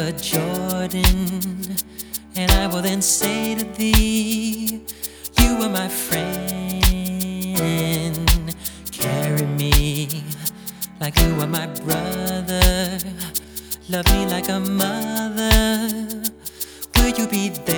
River Jordan, and I will then say to thee, you are my friend. Carry me like you are my brother. Love me like a mother. Will you be there?